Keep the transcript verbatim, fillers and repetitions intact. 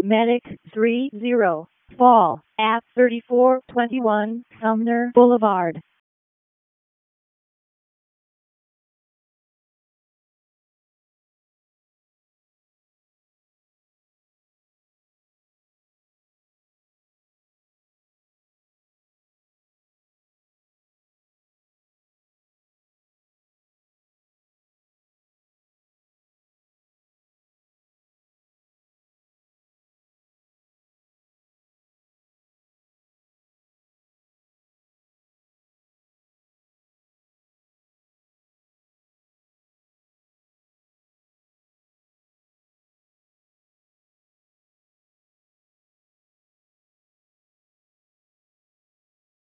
Medic three zero. Fall at thirty-four twenty-one Sumner Boulevard.